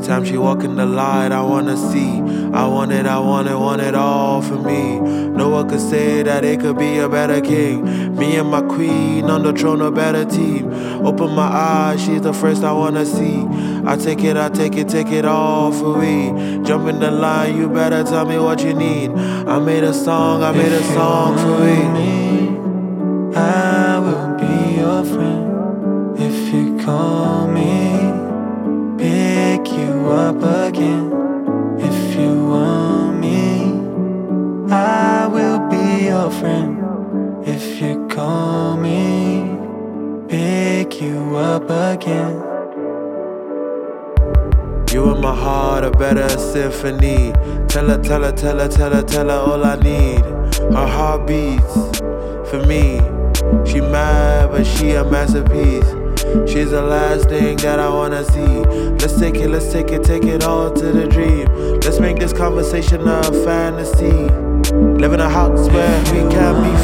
time she walk in the light, I wanna see. I want it all for me. No one could say that it could be a better king. Me and my queen on the throne, a better team. Open my eyes, she's the first I wanna see. I take it all for we. Jump in the line, you better tell me what you need. I made a song for we. I will be your friend. If you call me, pick you up again. If you want me, I will be your friend. If you call me, pick you up again. You in my heart, a better symphony. Tell her all I need. Her heart beats for me. She mad, but she a masterpiece. She's the last thing that I wanna see. Let's take it all to the dream. Let's make this conversation a fantasy. Live in a house where we can be